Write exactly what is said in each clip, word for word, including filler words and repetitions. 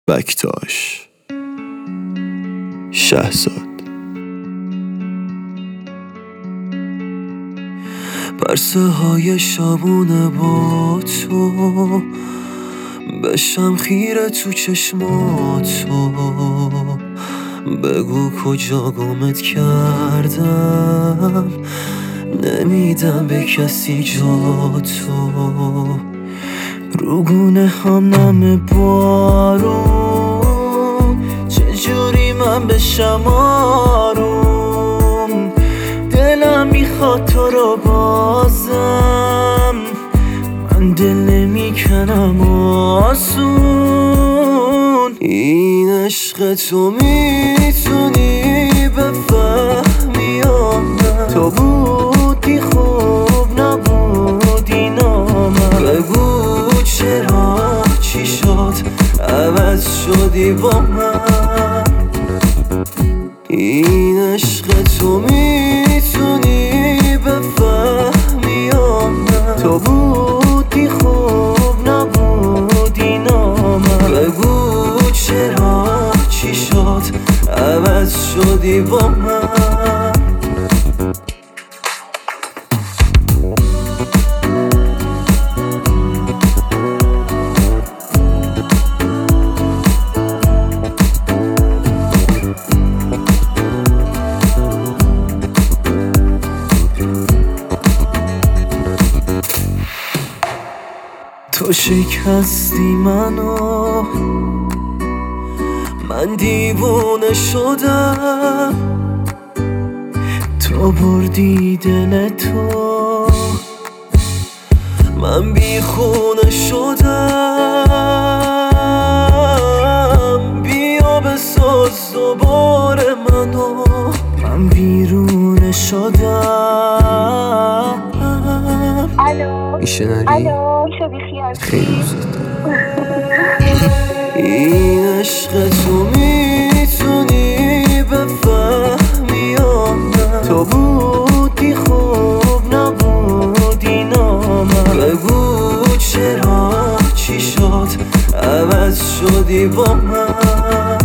بکتاش شهزاد. پرسه های شبونه با تو بشم خیره تو چشماتو، بگو کجا گمت کردم، نمیدم به کسی جاتو. روگونه هم نم بارون، چجوری من بشم آروم، دلم میخواد تو رو بازم، من دل نمیکنم آسون. این عشق تو میتونی بفهمی یا نه، تو بودی خوب نبودی نامم، بگو چرا چی شد عوض شدی با من. این عشق تو میتونی بفهمی یا نه، تو بودی خوب نبودی نامم، بگو چرا چی شد عوض شدی با من. تو شکستی منو، من دیوونه شدم، تو بردی دل تو، من بیخونه شدم. بیا بساز دوباره منو، من بیرونه شدم. الو میشنوی؟ الو میشه بیخیال خیلی دوست این عشق تو میتونی بفهمی یا نه، تو بودی خوب نبودی نامم، بگو چرا چی شد عوض شدی با من.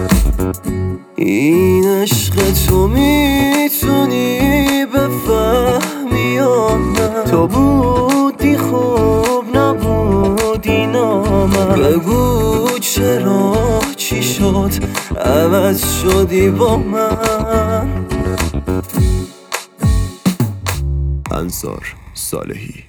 این عشق تو میتونی بفهمی یا نه، تو بودی خوب نبودی نامم، بگو چرا چی شد عوض شدی با من. انصار صالحی.